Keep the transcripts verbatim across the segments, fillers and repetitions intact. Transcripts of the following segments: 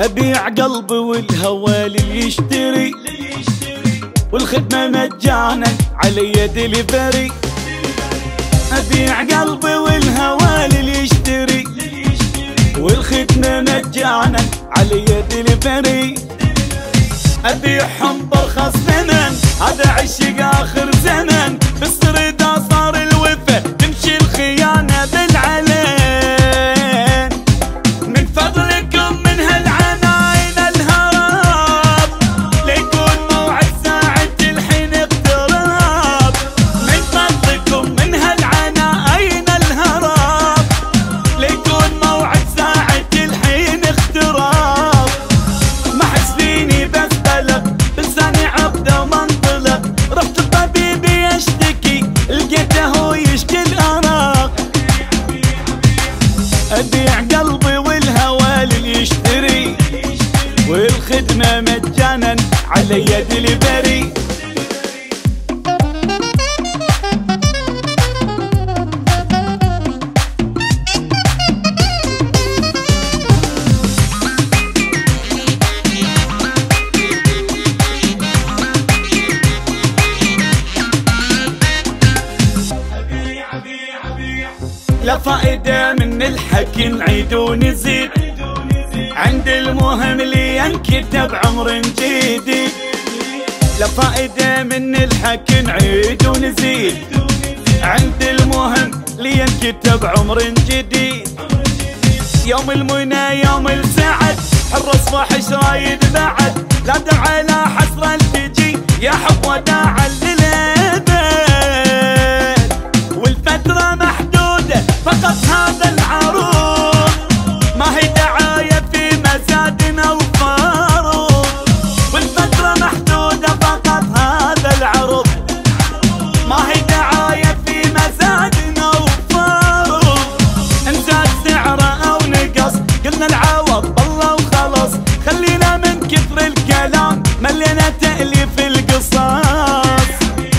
أبيع قلبي والهوى اللي يشتري، والخدمة مجانا علي دليفري. أبيع قلبي والهوى اللي يشتري، والخدمة مجانا علي دليفري. أبيعهم برخص ثمن، هذا عشق آخر زمن. بالسردة صار الوفا، تمشي الخيانة بالعلن. من فضلكم من هالعناين الهرب، ليكون موعد ساعة الحين اقتراب. من فضلكم من هالعناين الهرب، ليكون موعد ساعة الحين اقتراب. ما حسيني بس بلغ بلساني عبده ومنطلق. رحت الطبيب يشتكي، لقيته هو يشكي الأرق. أبيع قلبي والهوى اللي يشتري، والخدمة مجانا علي دليفري. لا فائدة من الحكي نعيد ونزيد، عند المهم اللي ينكتب عمر جديد. لا فائدة من الحكي نعيد ونزيد، عند المهم اللي ينكتب عمر جديد. يوم المنى يوم السعد، حرص وحش رايد بعد. لا داعي لا حسرة تجي، يا حب وداعا للأبد. والفترة محدودة فقط هذا العروض، ما هي دعاية في مزاد أو فاروض. والفترة محدودة فقط هذا العروض، ما هي دعاية في مزاد أو فاروض. إن زاد سعره أو نقص قلنا العوض بالله وخلص. خلينا من كثر الكلام ملينا تأليف القصص.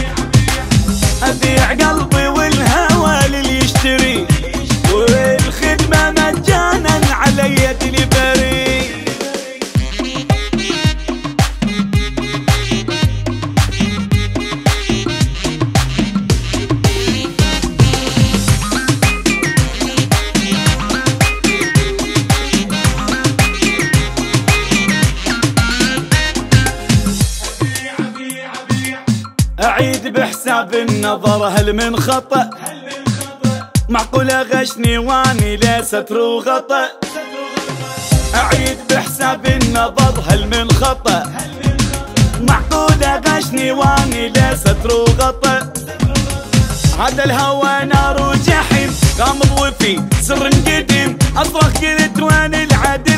أبيع قلبي والهوى اللي يشتري، والخدمة مجانا علي دليفري. أعيد بحساب النظر هل من خطأ؟ معقولة غشني واني لا ستر وغطا. أعيد بحساب النظر هل من خطأ؟ معقولة غشني واني لا ستر وغطا. هذا الهوى نار وجحيم، غامض وفي سر قديم. أصرخ قلت وين العدل